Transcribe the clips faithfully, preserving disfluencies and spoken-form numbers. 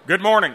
Good morning.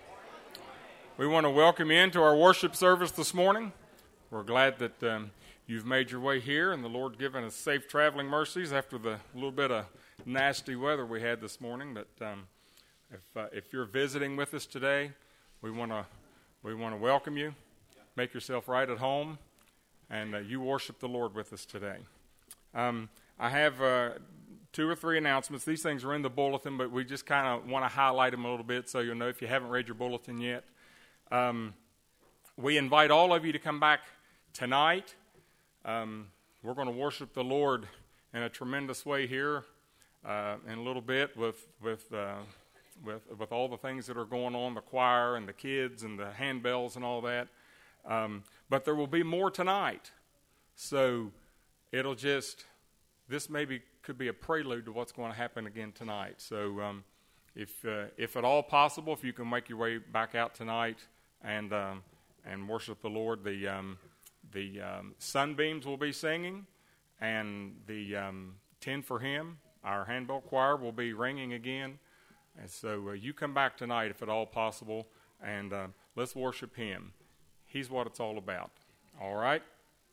We want to welcome you into our worship service this morning. We're glad that um, you've made your way here and the Lord given us safe traveling mercies after the little bit of nasty weather we had this morning. But um, if uh, if you're visiting with us today, we want to we want to welcome you. Make yourself right at home, and uh, you worship the Lord with us today. Um, I have uh, two or three announcements. These things are in the bulletin, but we just kind of want to highlight them a little bit so you'll know if you haven't read your bulletin yet. Um, we invite all of you to come back tonight. Um, we're going to worship the Lord in a tremendous way here uh, in a little bit with with uh, with with all the things that are going on, the choir and the kids and the handbells and all that. Um, but there will be more tonight, so it'll just this maybe could be a prelude to what's going to happen again tonight. So um, if uh, if at all possible, if you can make your way back out tonight and um, and worship the Lord, the um, the um, Sunbeams will be singing, and the um, Ten for Him, our handbell choir, will be ringing again. And so uh, you come back tonight if at all possible, and uh, let's worship Him. He's what it's all about. All right.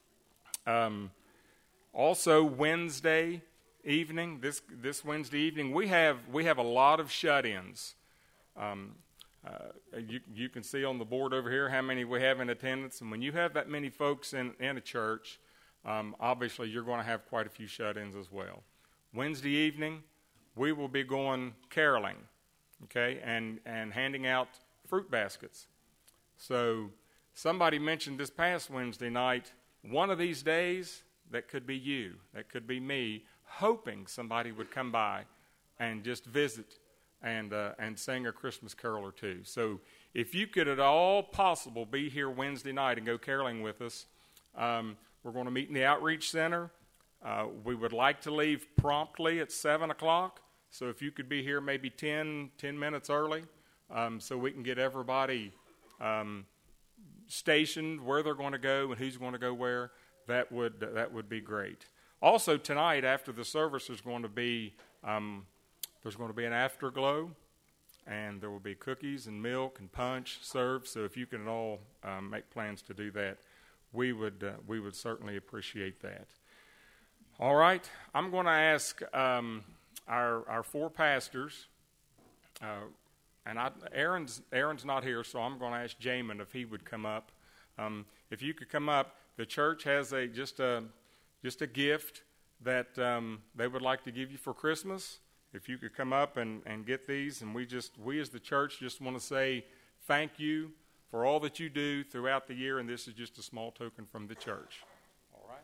Um, also Wednesday evening, this this Wednesday evening, we have we have a lot of shut-ins. Um, uh, you you can see on the board over here how many we have in attendance, and when you have that many folks in in a church, um, obviously you're going to have quite a few shut-ins as well. Wednesday evening, we will be going caroling, okay, and and handing out fruit baskets. So somebody mentioned this past Wednesday night, one of these days, that could be you, that could be me, hoping somebody would come by and just visit and uh, and sing a Christmas carol or two. So if you could at all possible be here Wednesday night and go caroling with us, um, we're going to meet in the Outreach Center. Uh, we would like to leave promptly at seven o'clock. So if you could be here maybe ten, ten minutes early um, so we can get everybody um, stationed where they're going to go and who's going to go where, that would that would be great. Also tonight after the service there's going to be um, there's going to be an afterglow, and there will be cookies and milk and punch served. So if you can at all um, make plans to do that, we would uh, we would certainly appreciate that. All right, I'm going to ask um, our our four pastors, uh, and I, Aaron's Aaron's not here, so I'm going to ask Jamin if he would come up. Um, if you could come up, the church has a just a just a gift that um, they would like to give you for Christmas. If you could come up and, and get these, and we just we as the church just want to say thank you for all that you do throughout the year, and this is just a small token from the church. All right.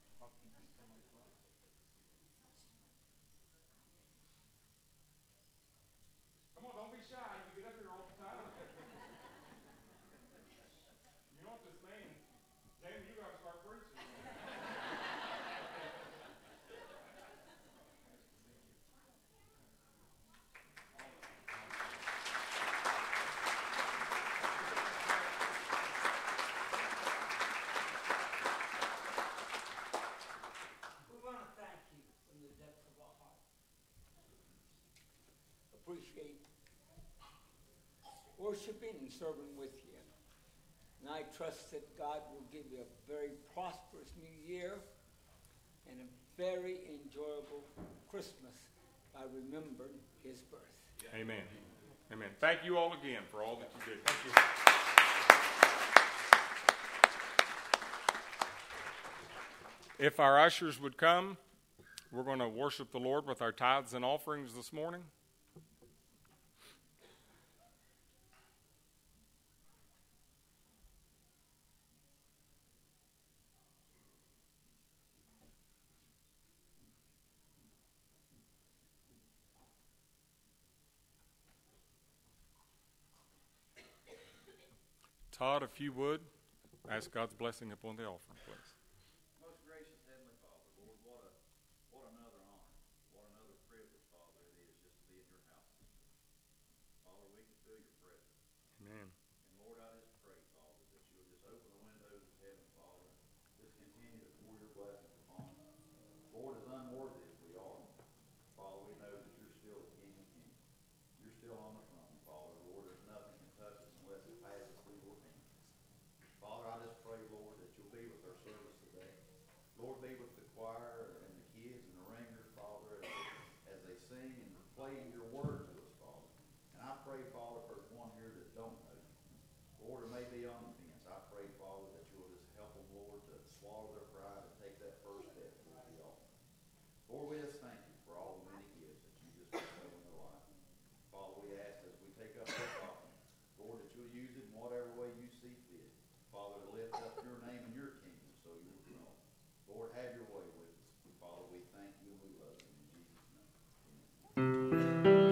Come on, don't be shy. You get up here all the time. You want this man? Jamie, you got to start preaching. Appreciate worshiping and serving with you. And I trust that God will give you a very prosperous new year and a very enjoyable Christmas by remembering His birth. Amen. Amen. Thank you all again for all that you did. Thank you. If our ushers would come, we're going to worship the Lord with our tithes and offerings this morning. Todd, if you would, ask God's blessing upon the offering, please. Most gracious Heavenly Father, Lord, what a what another honor, what another privilege, Father, it is just to be in your house. Father, we can feel your presence. Amen. And Lord, I just pray, Father, that you would just open the windows of heaven, Father, and just continue to pour your blessings upon us. Lord, as unworthy as we are, Father, we know that you're still the King of Kings. You're still on the throne, Father. Lord, Lord, be with the choir and the kids and the ringers, Father, as, as they sing and play your word to us, Father. And I pray, Father, if there's one here that don't know you, Lord, it may be on the fence. I pray, Father, that you'll just help them, Lord, to swallow their pride and take that first step toward the altar. Lord, we just thank you for all the many gifts that you just bestowed in their life. Father, we ask as we take up this offering, Lord, that you'll use it in whatever way you see fit. Father, to lift up your name and your kingdom so you'll be known. Lord, have your way with us. Father, we thank you and we love you. In Jesus' name, amen.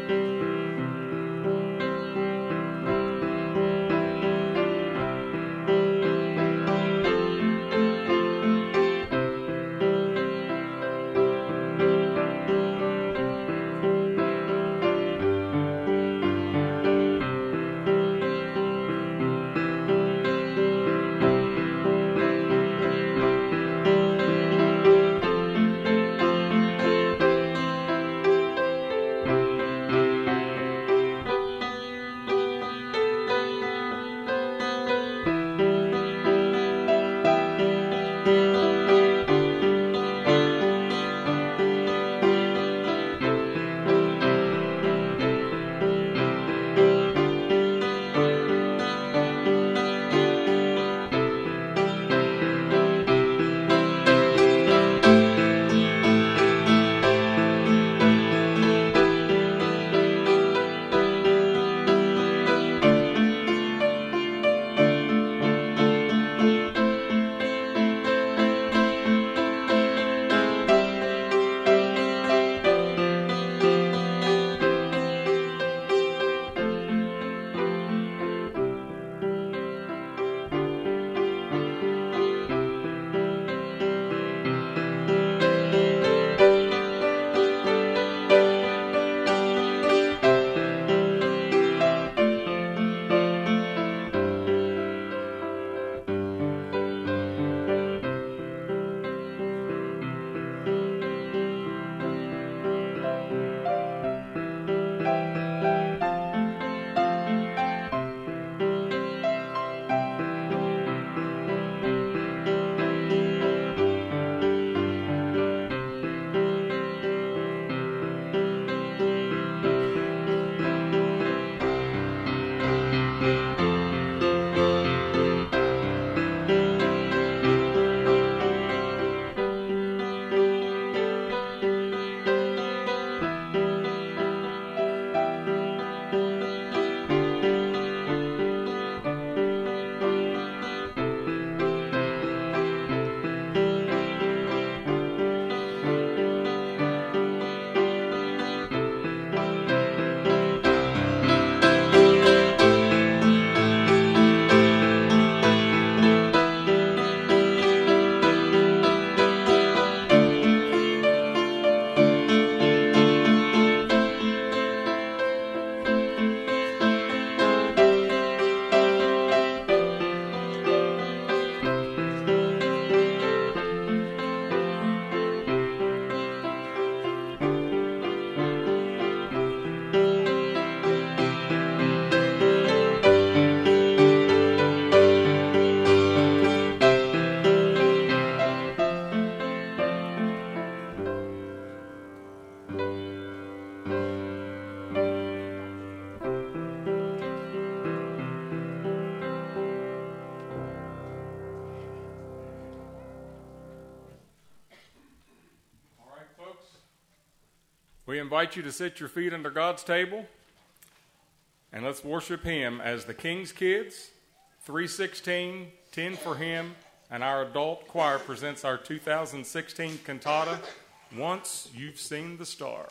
We invite you to sit your feet under God's table, and let's worship Him as the King's Kids, three sixteen, ten for Him, and our adult choir presents our two thousand sixteen cantata, Once You've Seen the Star.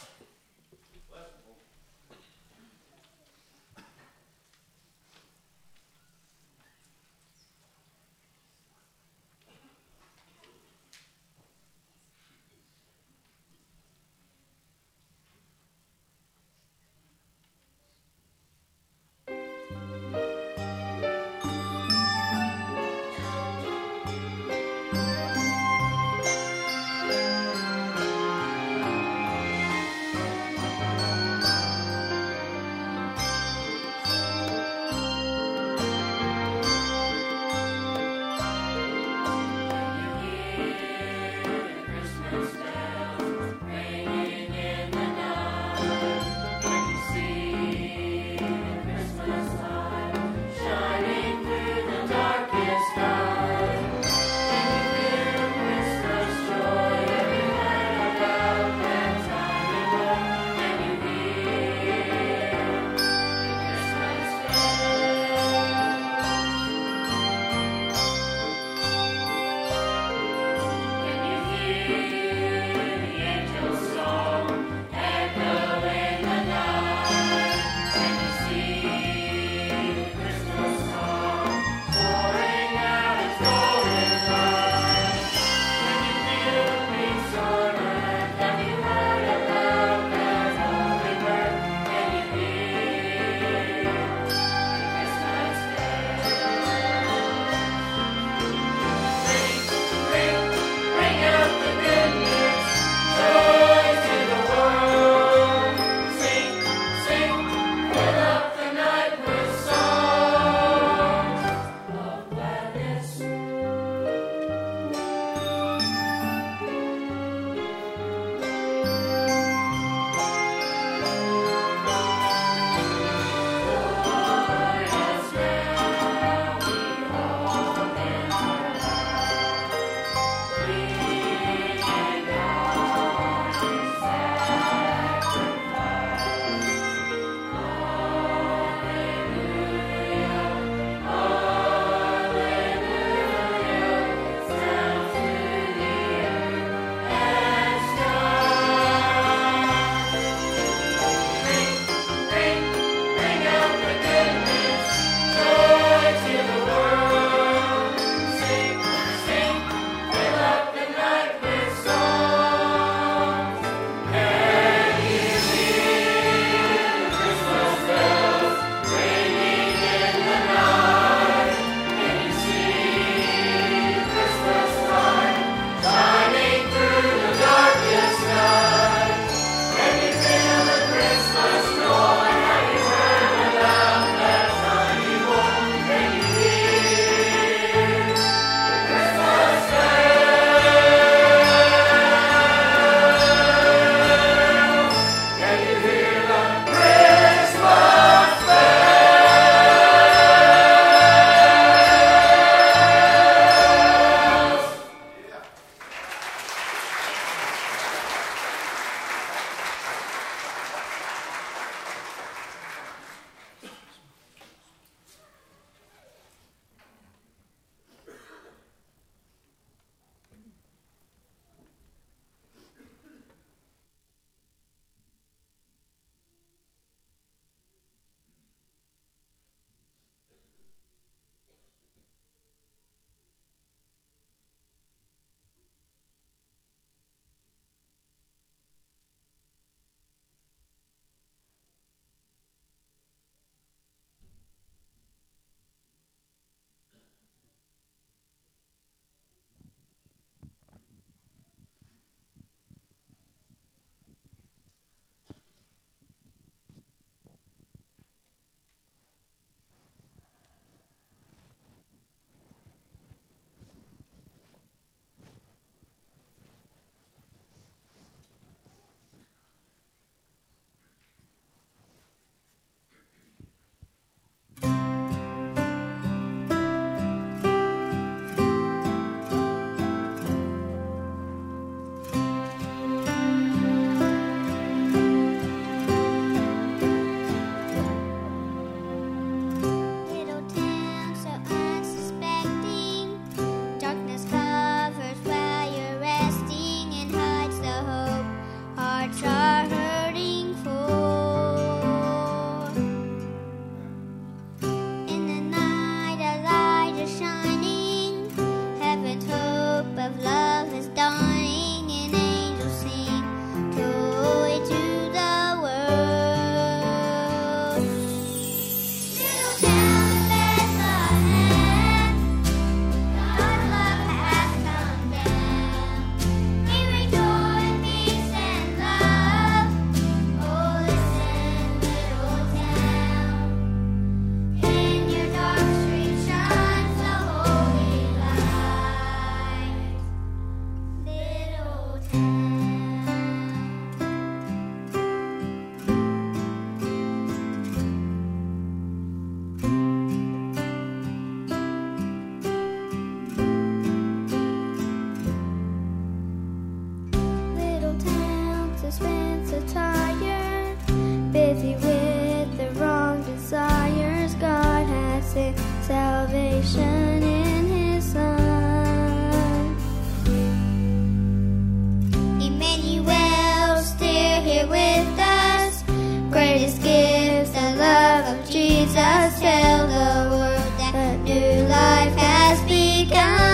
Jesus, tell the world that new life has begun.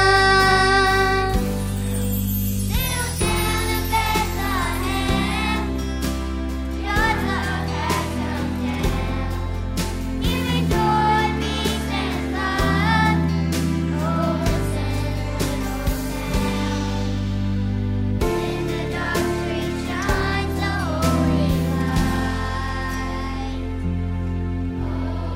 Little town of Bethlehem, your love has come down, giving joy, peace, and love. Oh, send little town. In the dark street shines the holy light. Oh,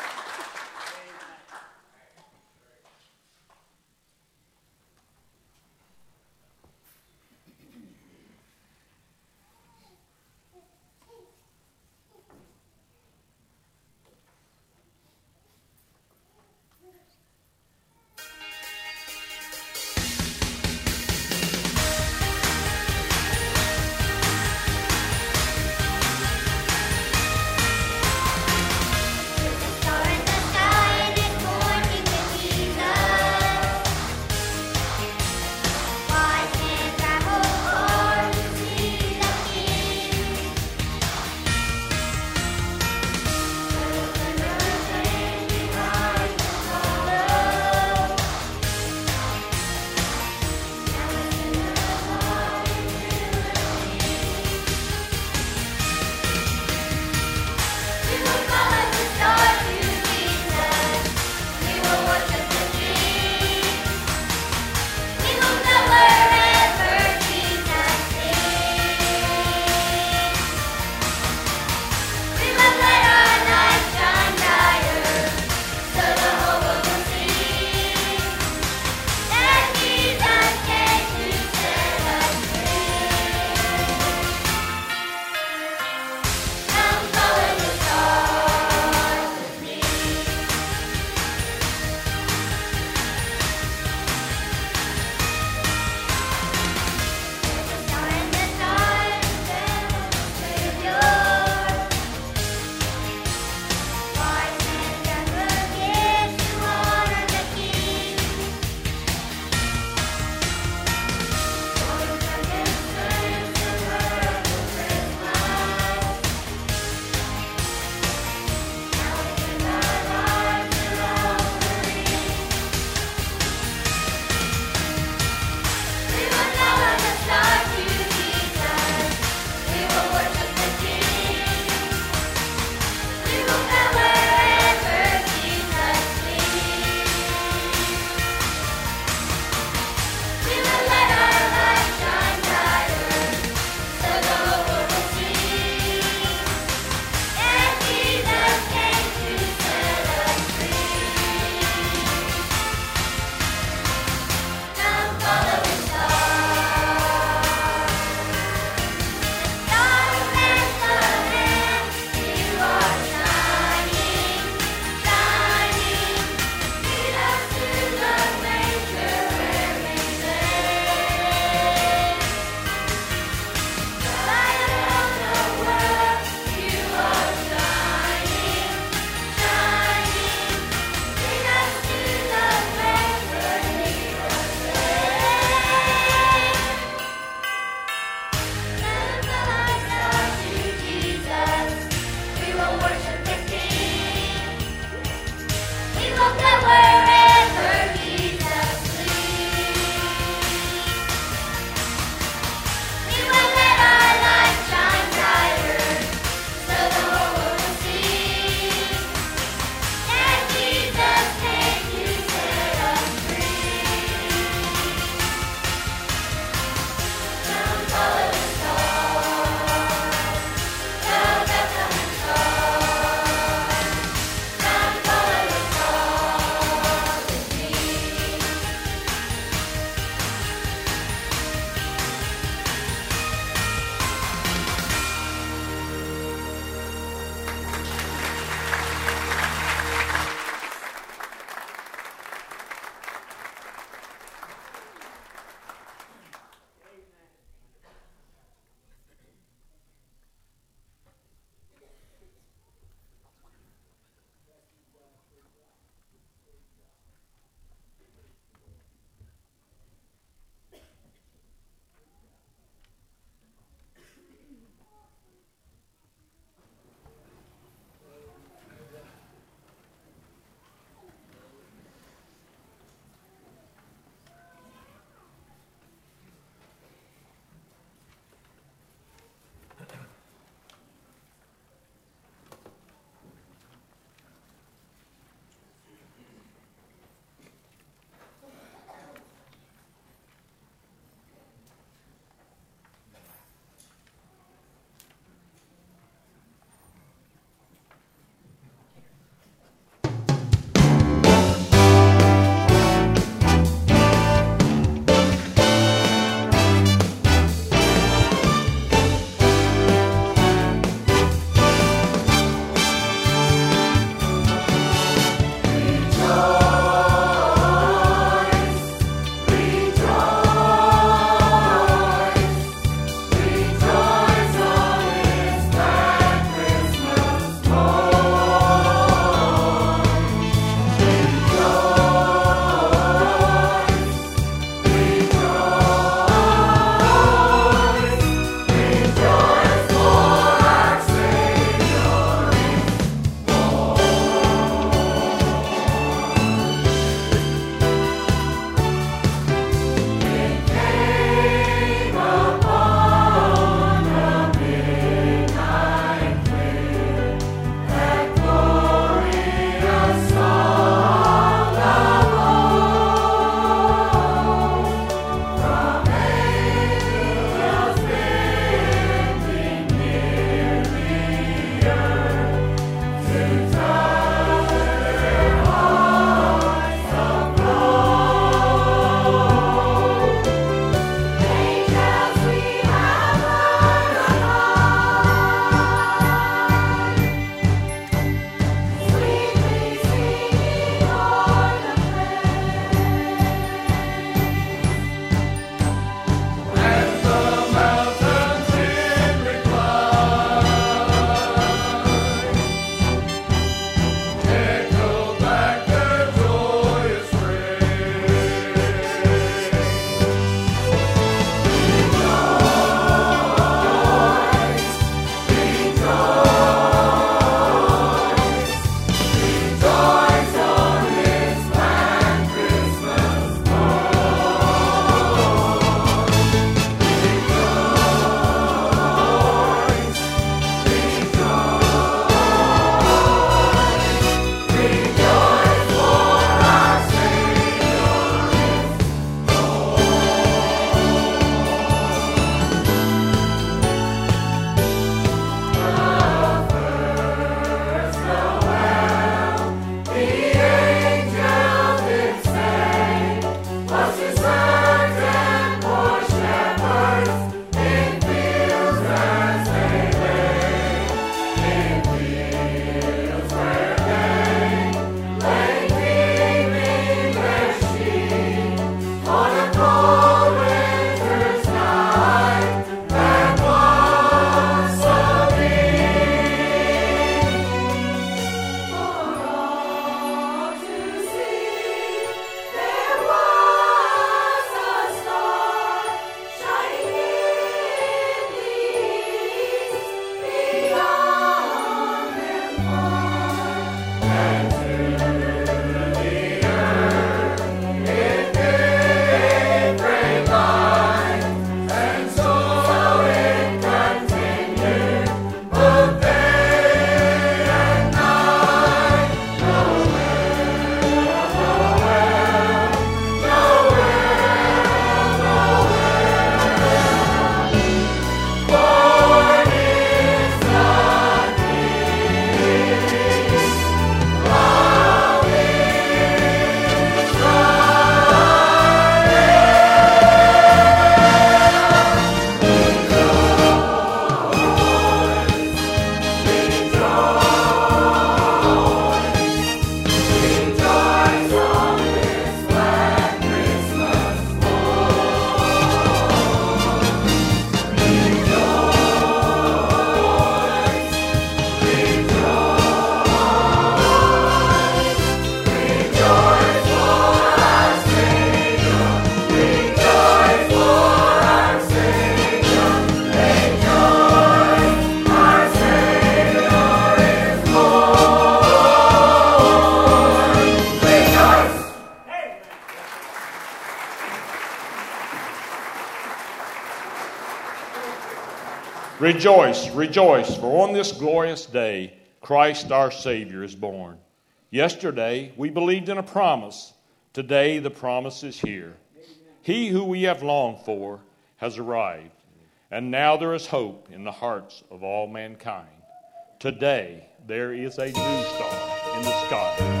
Rejoice, rejoice, for on this glorious day, Christ our Savior is born. Yesterday, we believed in a promise. Today, the promise is here. He who we have longed for has arrived. And now there is hope in the hearts of all mankind. Today, there is a new star in the sky.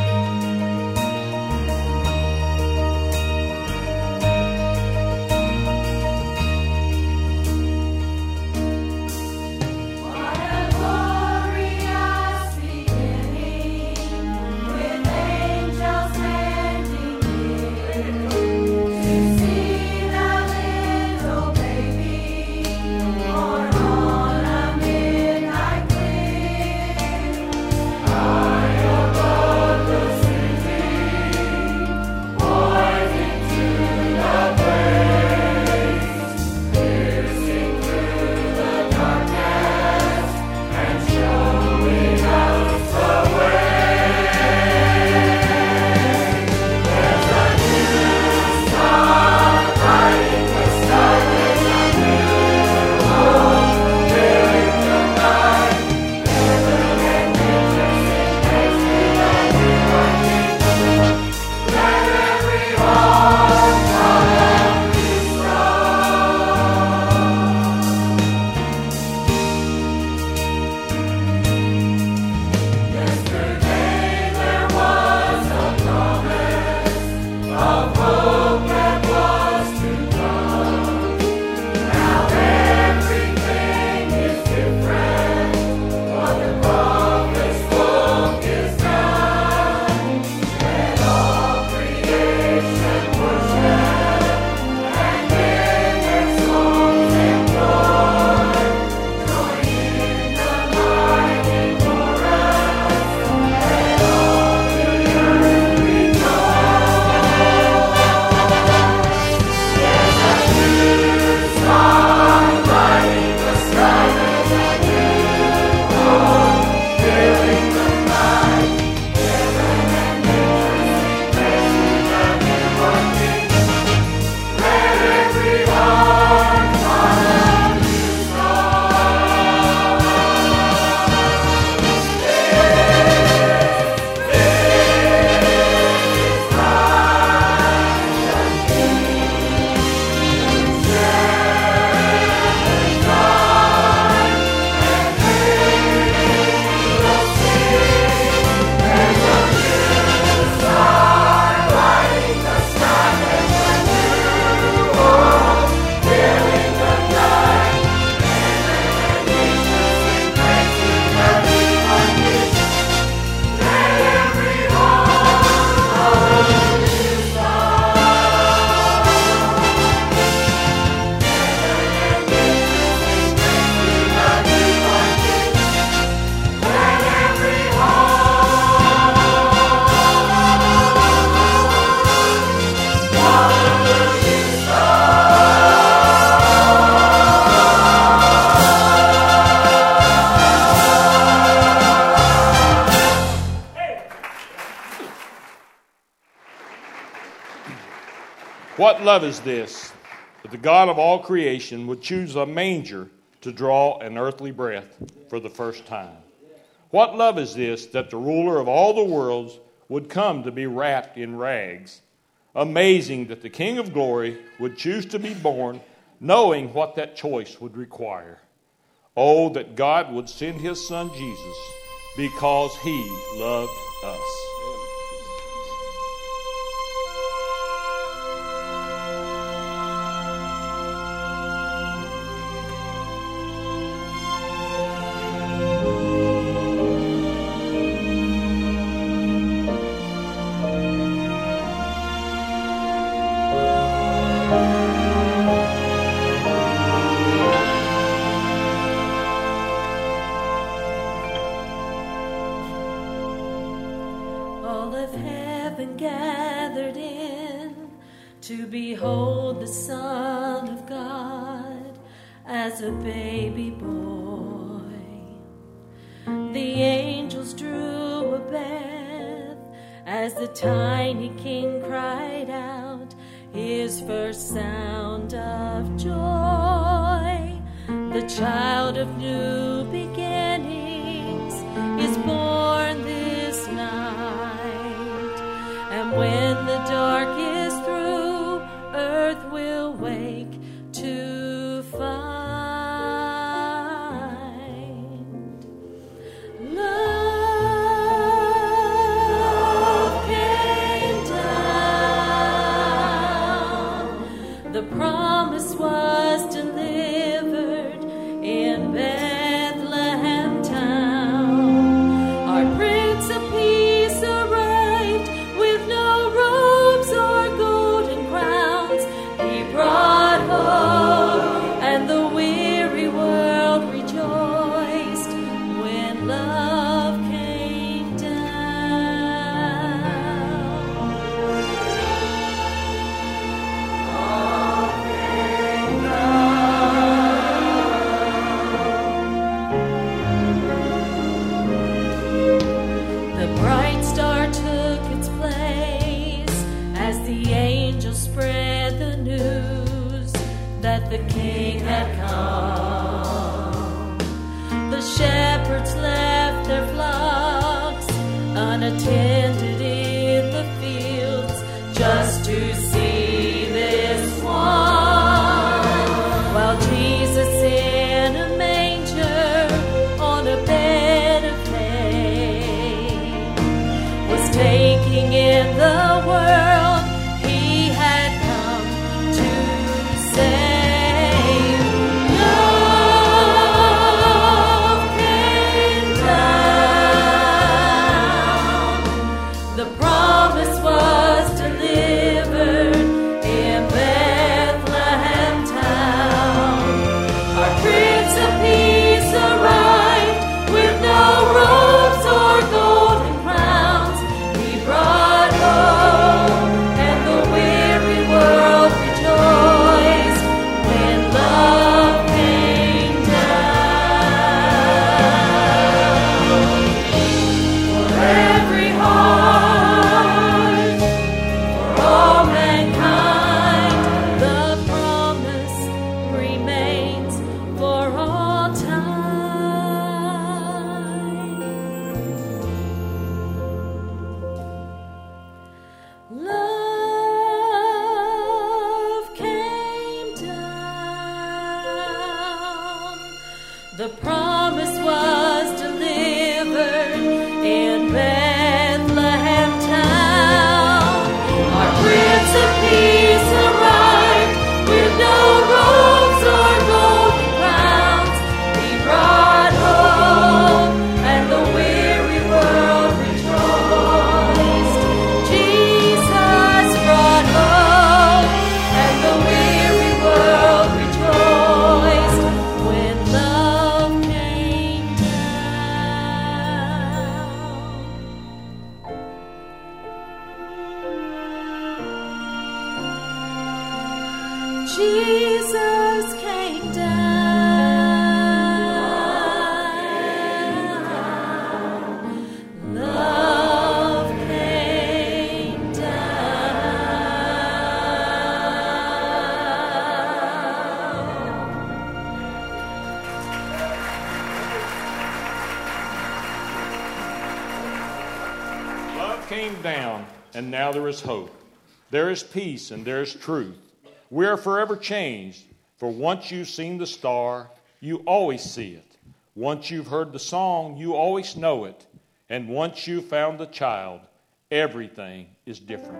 What love is this, that the God of all creation would choose a manger to draw an earthly breath for the first time? What love is this, that the ruler of all the worlds would come to be wrapped in rags? Amazing that the King of glory would choose to be born, knowing what that choice would require. Oh, that God would send his Son Jesus because he loved us. child of new beginnings is born this night. And when the dark is through, earth will wake to find love came down. The promise was delivered in Bethlehem town. Our Prince of Peace arrived with no robes or golden crowns. He brought hope, and the weary world rejoiced when love came down. Love came down. The bright star took its place as the angels spread the news that the King had come. The shepherds left their flocks unattended in the fields just to see this one, while Jesus in a manger on a bed of hay was taking in the world he had come to save. Love came down. The promise was delivered in Bethlehem town. Our Prince of Peace arrived with no robes or golden crowns. He brought hope, and the weary world rejoiced when love came down. For every heart, for all mankind, the promise remains for all time. Love came down. The promise was delivered in Bethlehem town. Our Prince of Peace arrived with no robes or golden crowns. He brought hope, and the weary world rejoiced. Jesus brought hope, and the weary world rejoiced when love came down. Jesus came down. Love came down. Love came down, and now there is hope. There is peace, and there is truth. We are forever changed, for once you've seen the star, you always see it. Once you've heard the song, you always know it. And once you've found the child, everything is different.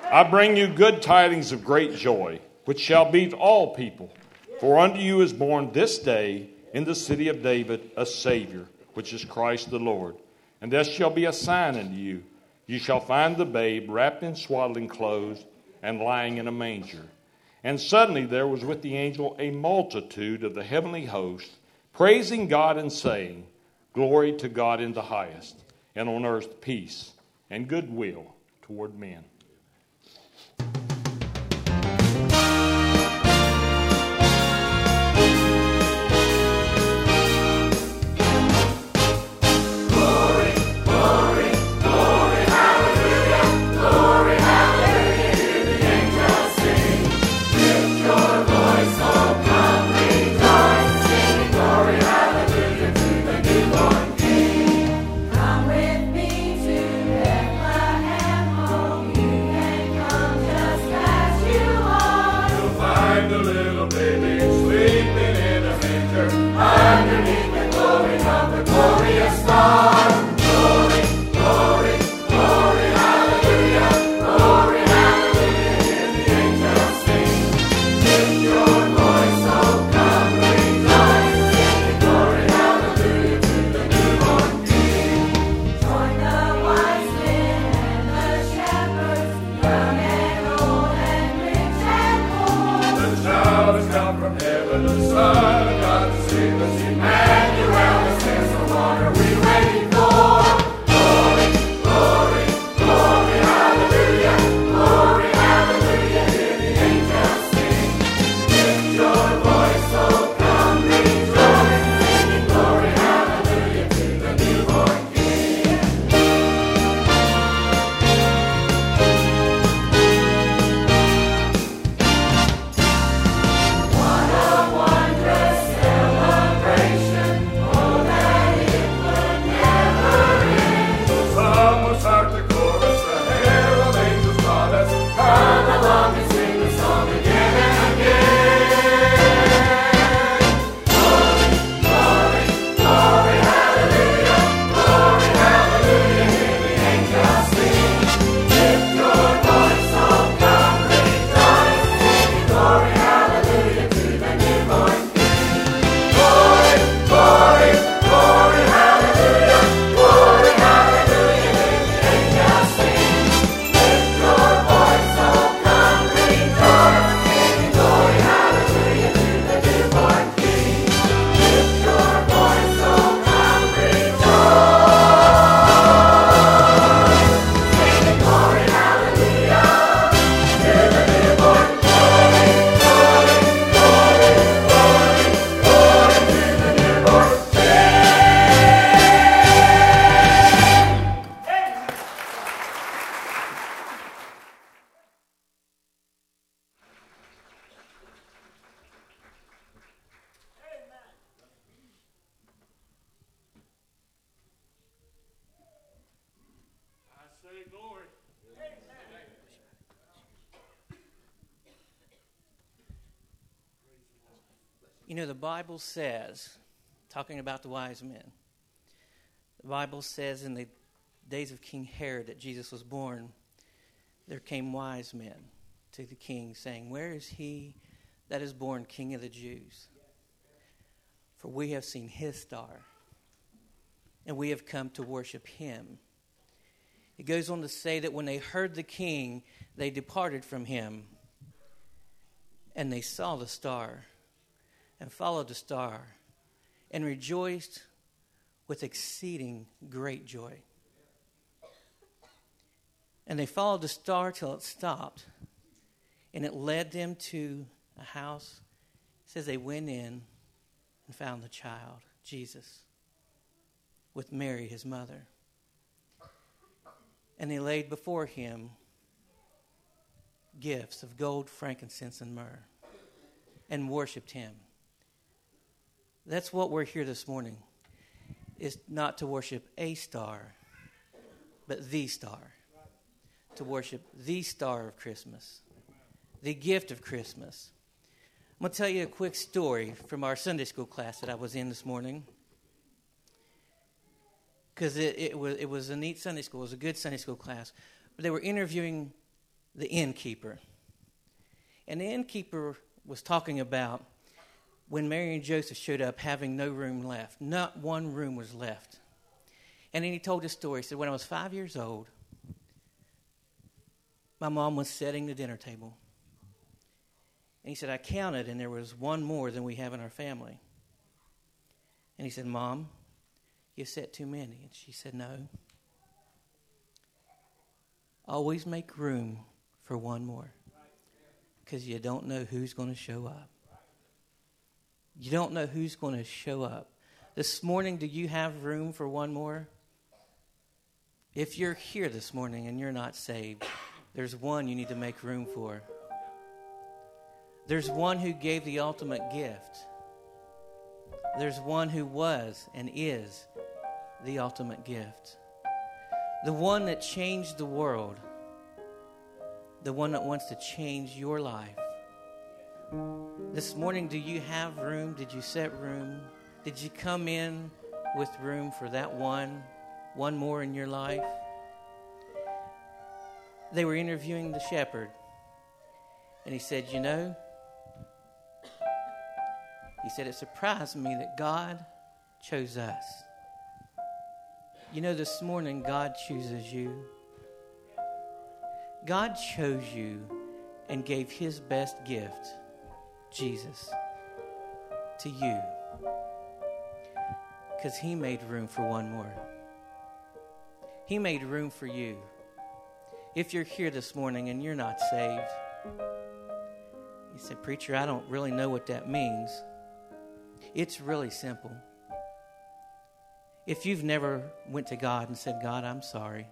I bring you good tidings of great joy, which shall be to all people. For unto you is born this day in the city of David a Savior, which is Christ the Lord. And this shall be a sign unto you. You shall find the babe wrapped in swaddling clothes and lying in a manger. And suddenly there was with the angel a multitude of the heavenly host, praising God and saying, Glory to God in the highest, and on earth peace and goodwill toward men. You know, the Bible says, talking about the wise men, the Bible says in the days of King Herod that Jesus was born, there came wise men to the king saying, Where is he that is born King of the Jews? For we have seen his star, and we have come to worship him. It goes on to say that when they heard the king, they departed from him, and they saw the star, and followed the star, and rejoiced with exceeding great joy. And they followed the star till it stopped, and it led them to a house. It says they went in and found the child, Jesus, with Mary, his mother. And they laid before him gifts of gold, frankincense, and myrrh, and worshipped him. That's what we're here this morning, is not to worship a star, but the star. To worship the star of Christmas, the gift of Christmas. I'm going to tell you a quick story from our Sunday school class that I was in this morning. Because it, it, was, it was a neat Sunday school. It was a good Sunday school class. But they were interviewing the innkeeper. And the innkeeper was talking about when Mary and Joseph showed up having no room left. Not one room was left. And then he told this story. He said, when I was five years old, my mom was setting the dinner table. And he said, I counted, and there was one more than we have in our family. And he said, Mom, you set too many. And she said, no. Always make room for one more. Because you don't know who's going to show up. You don't know who's going to show up. This morning, do you have room for one more? If you're here this morning and you're not saved, there's one you need to make room for. There's one who gave the ultimate gift. There's one who was and is the ultimate gift. The one that changed the world. The one that wants to change your life. This morning, do you have room? Did you set room? Did you come in with room for that one, one more in your life? They were interviewing the shepherd. And he said, you know, he said, it surprised me that God chose us. You know, this morning, God chooses you. God chose you and gave his best gift, Jesus, to you. Because he made room for one more. He made room for you. If you're here this morning and you're not saved, you said, Preacher, I don't really know what that means. It's really simple. If you've never went to God and said, God, I'm sorry.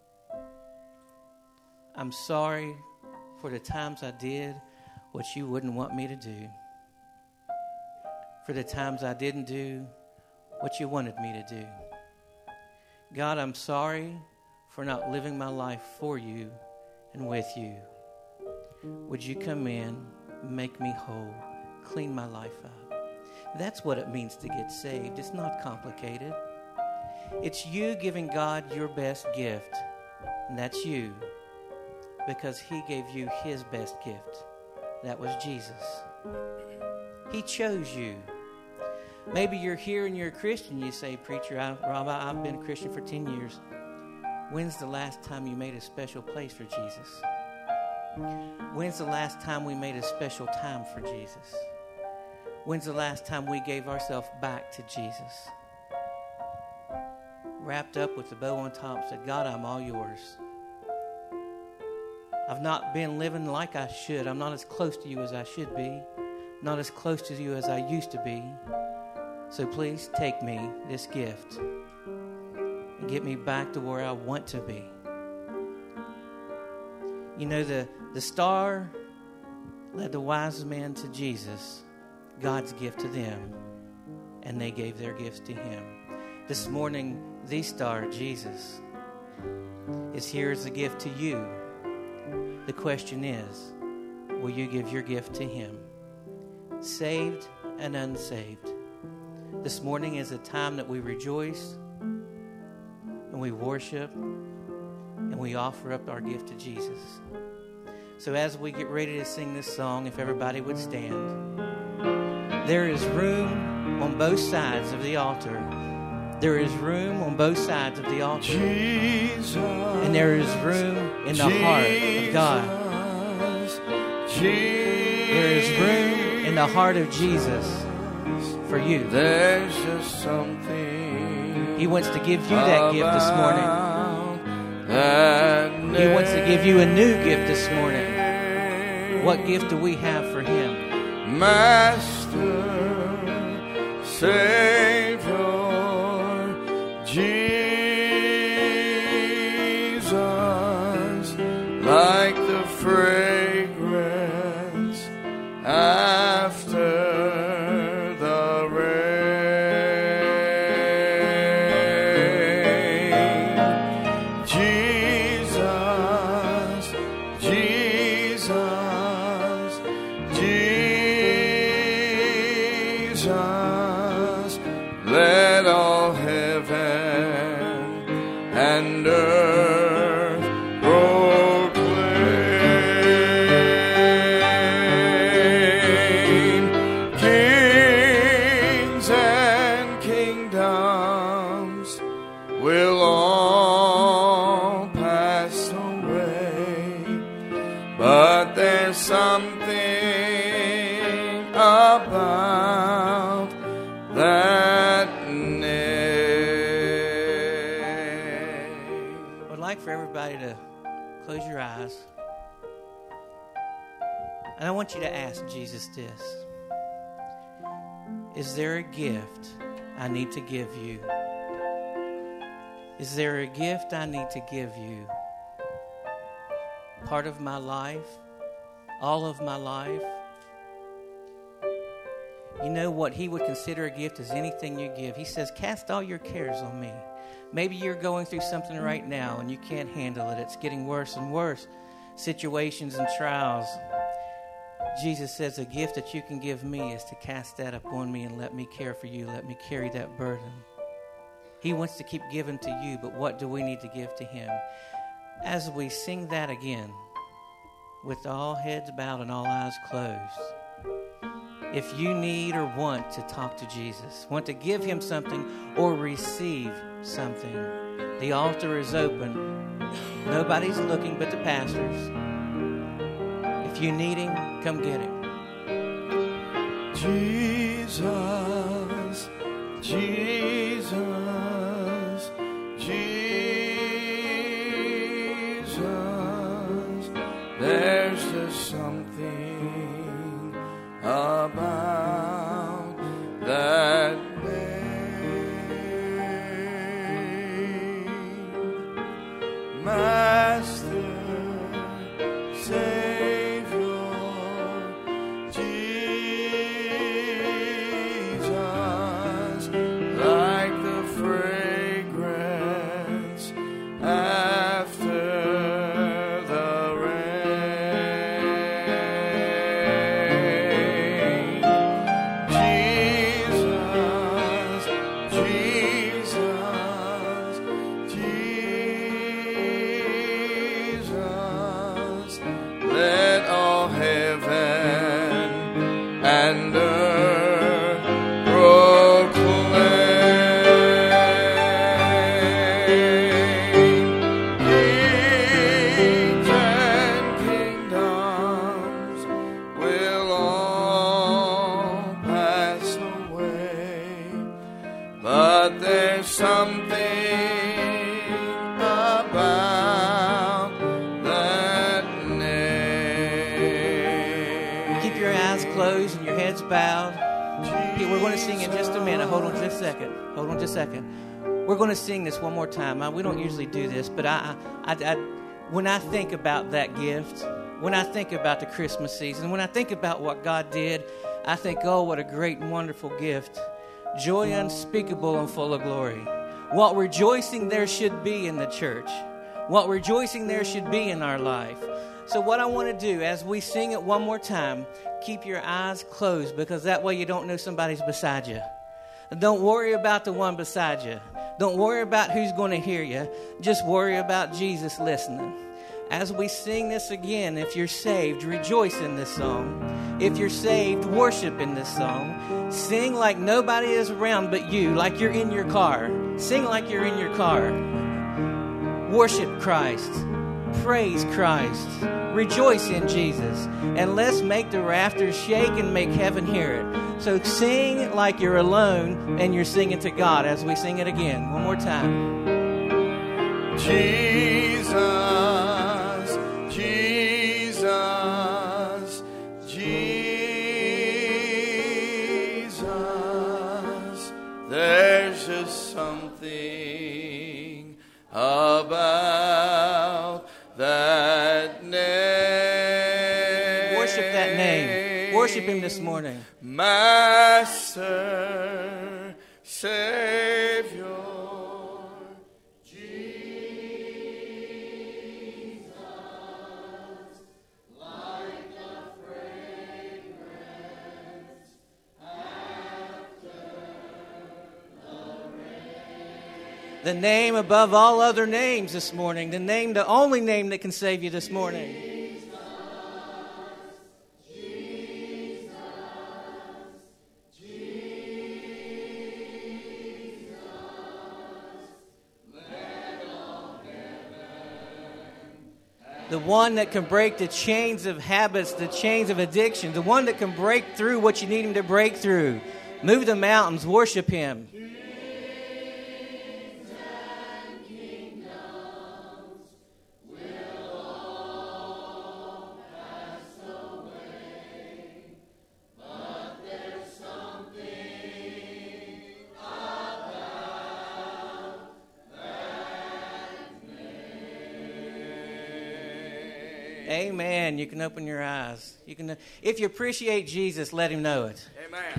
I'm sorry for the times I did what you wouldn't want me to do. For the times I didn't do what you wanted me to do. God, I'm sorry for not living my life for you and with you. Would you come in, make me whole, clean my life up? That's what it means to get saved. It's not complicated. It's you giving God your best gift, and that's you, because he gave you his best gift. That was Jesus. He chose you. Maybe you're here and you're a Christian. You say, Preacher, I, Rob, I've been a Christian for ten years. When's the last time you made a special place for Jesus? When's the last time we made a special time for Jesus? When's the last time we gave ourselves back to Jesus? Wrapped up with the bow on top, said, God, I'm all yours. I've not been living like I should. I'm not as close to you as I should be. Not as close to you as I used to be. So please take me, this gift, and get me back to where I want to be. You know, the, the star led the wise men to Jesus, God's gift to them, and they gave their gifts to him. This morning, the star, Jesus, is here as a gift to you. The question is, will you give your gift to him? Saved and unsaved. This morning is a time that we rejoice and we worship and we offer up our gift to Jesus. So as we get ready to sing this song, if everybody would stand. There is room on both sides of the altar. There is room on both sides of the altar. Jesus, and there is room in the Jesus, heart of God. Jesus, there is room in the heart of Jesus for you. There's just something he wants to give you that gift this morning. He wants to give you a new gift this morning. What gift do we have for him? Master, Savior, Jesus, like the fragrance after the rain. Jesus, Jesus, Jesus, let all heaven and earth proclaim. but there's something about that name. I'd like for everybody to close your eyes. And I want you to ask Jesus this. Is there a gift I need to give you? Is there a gift I need to give you? Part of my life? All of my life? You know what he would consider a gift is anything you give. He says, cast all your cares on me. Maybe you're going through something right now and you can't handle it. It's getting worse and worse. Situations and trials. Jesus says a gift that you can give me is to cast that upon me and let me care for you. Let me carry that burden. He wants to keep giving to you, but what do we need to give to him? As we sing that again, with all heads bowed and all eyes closed, if you need or want to talk to Jesus, want to give him something or receive something, the altar is open. Nobody's looking but the pastors. If you need him, come get him. Jesus, Jesus, Jesus, there's just something about that name. Master, Savior, Jesus, like the fragrance after the rain. Jesus, Jesus, Jesus, let all heaven and earth proclaim. Kings and kingdoms will all pass away, but there's something about that name. Keep your eyes closed and your heads bowed. Okay, we're going to sing in just a minute. Hold on just a second. Hold on just a second. We're going to sing this one more time. I, we don't usually do this, but I, I, I, when I think about that gift, when I think about the Christmas season, when I think about what God did, I think, oh, what a great and wonderful gift. Joy unspeakable and full of glory. What rejoicing there should be in the church. What rejoicing there should be in our life. So what I want to do as we sing it one more time, keep your eyes closed, because that way you don't know somebody's beside you. Don't worry about the one beside you. Don't worry about who's going to hear you. Just worry about Jesus listening. As we sing this again, if you're saved, rejoice in this song. If you're saved, worship in this song. Sing like nobody is around but you, like you're in your car. Sing like you're in your car. Worship Christ. Praise Christ. Rejoice in Jesus. And let's make the rafters shake and make heaven hear it. So sing like you're alone and you're singing to God as we sing it again. One more time. Jesus, Jesus, Jesus, there's just something about that name. Worship that name. Worship him this morning. Master, Savior, the name above all other names this morning. The name, the only name that can save you this morning. Jesus, Jesus, Jesus, let all heaven the one that can break the chains of habits, the chains of addiction, the one that can break through what you need him to break through. Move the mountains, worship him. Amen. You can open your eyes. You can, if you appreciate Jesus, let him know it. Amen.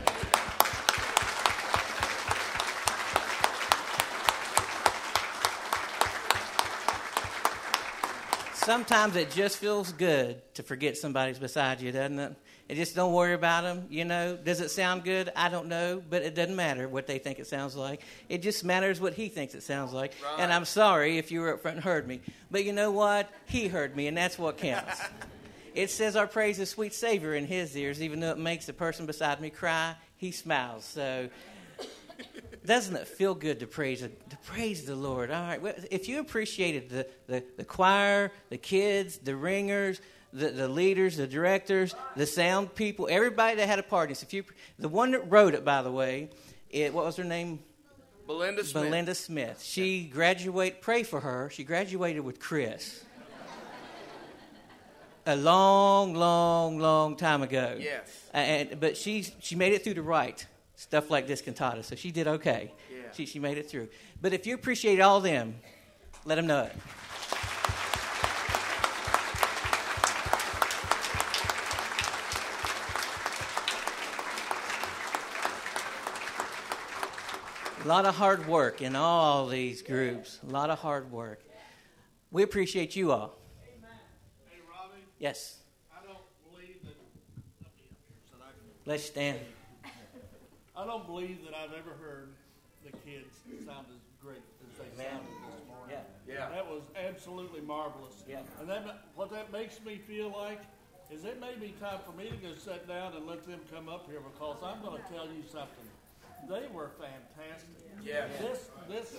Sometimes it just feels good to forget somebody's beside you, doesn't it? And just don't worry about them, you know. Does it sound good? I don't know, but it doesn't matter what they think it sounds like. It just matters what he thinks it sounds like. Right. And I'm sorry if you were up front and heard me. But you know what? He heard me, and that's what counts. It says our praise is sweet savor in his ears, even though it makes the person beside me cry, he smiles. So doesn't it feel good to praise to praise the Lord? All right. Well, if you appreciated the, the, the choir, the kids, the ringers, the, the leaders, the directors, the sound people, everybody that had a party. So if you, the one that wrote it, by the way, it, what was her name? Belinda Smith. Belinda Smith. She graduated. Pray for her. She graduated with Chris. A long, long, long time ago. Yes. And but she she made it through to write stuff like this cantata, so she did okay. Yeah. She she made it through. But if you appreciate all them, let them know it. A lot of hard work in all these groups. A lot of hard work. We appreciate you all. Hey, Robbie. Yes. I don't believe that. Let me up here so that I can. Let's stand. I don't believe that I've ever heard the kids sound as great as they Amen. sounded this morning. Yeah. Yeah. That was absolutely marvelous. Yeah. And that what that makes me feel like is it may be time for me to go sit down and let them come up here because I'm going to tell you something. They were fantastic. Yeah. This this.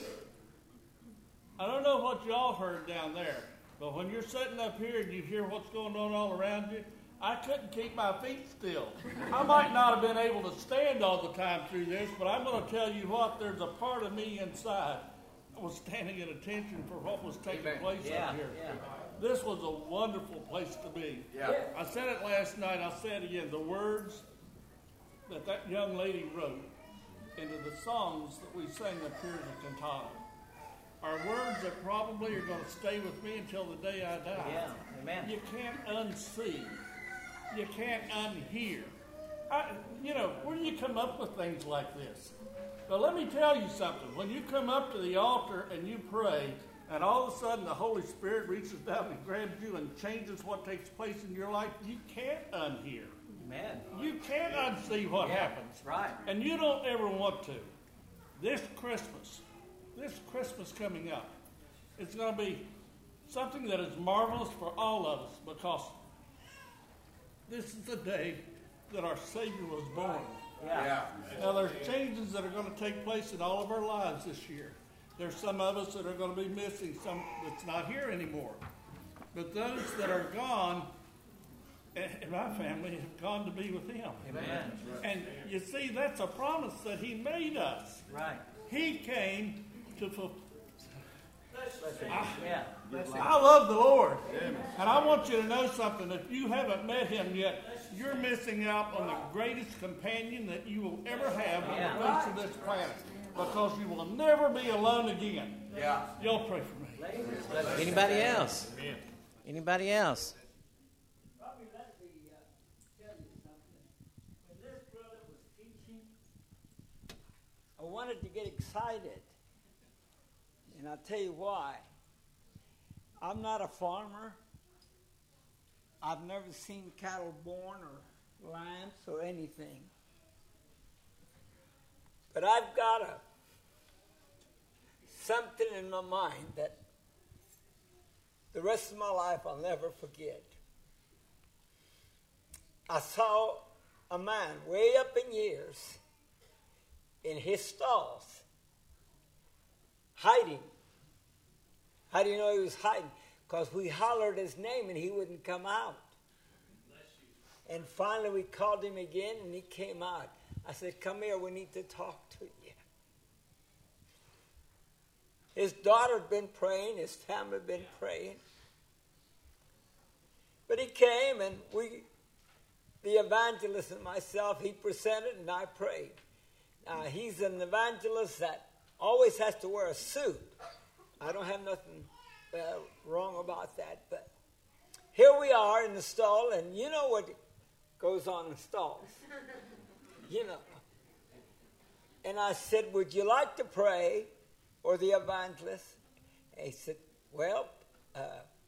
I don't know what y'all heard down there, but when you're sitting up here and you hear what's going on all around you, I couldn't keep my feet still. I might not have been able to stand all the time through this, but I'm going to tell you what, there's a part of me inside that was standing at attention for what was taking Amen. place Yeah, up here. yeah. This was a wonderful place to be. Yeah. I said it last night, I'll say it again. The words that that young lady wrote into the songs that we sang up here in the cantata are words that probably are going to stay with me until the day I die. Yeah. Amen. You can't unsee. You can't unhear. I, you know, where do you come up with things like this? But let me tell you something. When you come up to the altar and you pray, and all of a sudden the Holy Spirit reaches down and grabs you and changes what takes place in your life, you can't unhear. Amen. You can't unsee what Yeah, happens. right. And you don't ever want to. This Christmas, this Christmas coming up, it's going to be something that is marvelous for all of us because this is the day that our Savior was born. Yeah. Now, there's changes that are going to take place in all of our lives this year. There's some of us that are going to be missing, some that's not here anymore. But those that are gone, in my family, have gone to be with Him. Amen. And you see, that's a promise that He made us. Right. He came to fulfill. Yeah. I love the Lord. And I want you to know something. If you haven't met Him yet, you're missing out on the greatest companion that you will ever have on Yeah. the face of this planet. Because you will never be alone again. Yeah. Y'all pray for me. Anybody else? Anybody else? Robbie, let me uh, tell you something. When this brother was teaching, I wanted to get excited. And I'll tell you why. I'm not a farmer. I've never seen cattle born or lambs or anything. But I've got a something in my mind that the rest of my life I'll never forget. I saw a man way up in years in his stalls hiding. How do you know he was hiding? because we hollered his name and he wouldn't come out. And finally we called him again and he came out. I said, come here, we need to talk to you. His daughter had been praying, his family had been praying. But he came and we, the evangelist and myself, he presented and I prayed. Now he's an evangelist that always has to wear a suit. I don't have nothing uh, wrong about that, but here we are in the stall, and you know what goes on in stalls. You know. And I said, would you like to pray? Or the evangelist? And he said, well, uh,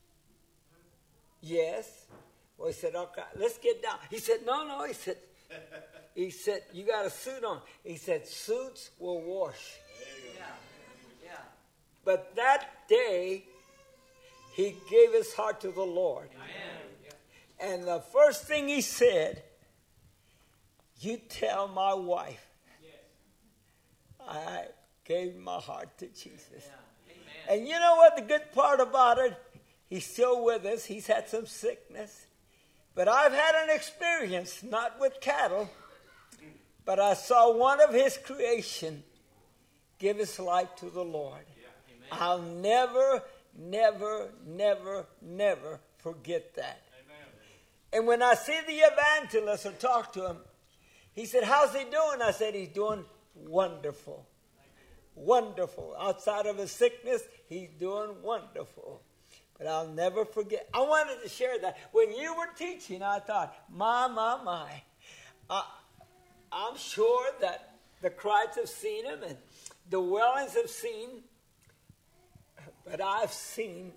yes. Well, he said, okay, let's get down. He said, no, no. He said, he said, you got a suit on. He said, suits will wash. Yeah. Yeah. But that day, he gave his heart to the Lord. Amen. And the first thing he said, you tell my wife, yes, I gave my heart to Jesus. Yeah. And you know what the good part about it? He's still with us. He's had some sickness. But I've had an experience, not with cattle, but I saw one of his creation give his life to the Lord. Yeah. I'll never, never, never, never forget that. Amen. And when I see the evangelist or talk to him, he said, how's he doing? I said, he's doing wonderful. Wonderful. Outside of his sickness, he's doing wonderful. But I'll never forget. I wanted to share that. When you were teaching, I thought, my, my, my. Uh, I'm sure that the Christs have seen him and the Wellings have seen. But I've seen,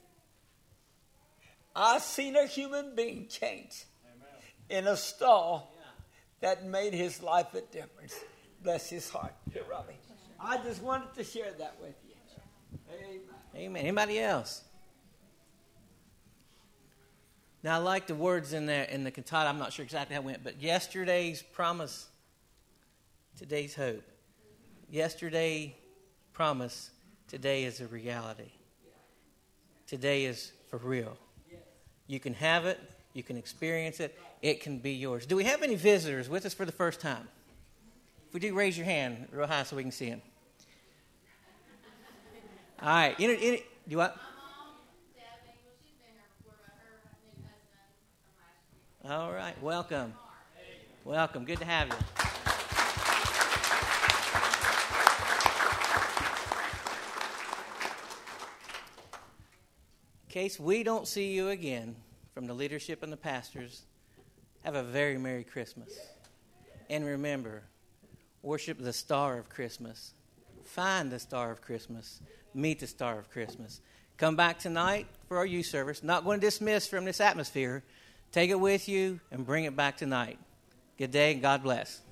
I've seen a human being change. Amen. In a stall, yeah, that made his life a difference. Bless his heart. Here, Robbie. I just wanted to share that with you. Amen. Amen. Anybody else? Now, I like the words in there in the cantata. I'm not sure exactly how it went, but yesterday's promise, today's hope. Yesterday promise, today is a reality. Today is for real. You can have it. You can experience it. It can be yours. Do we have any visitors with us for the first time? If we do, raise your hand real high so we can see them. All right. You know, you know, do what? All right. Welcome. Welcome. Good to have you. In case we don't see you again, from the leadership and the pastors, have a very Merry Christmas. And remember, worship the star of Christmas. Find the star of Christmas. Meet the star of Christmas. Come back tonight for our youth service. Not going to dismiss from this atmosphere. Take it with you and bring it back tonight. Good day and God bless.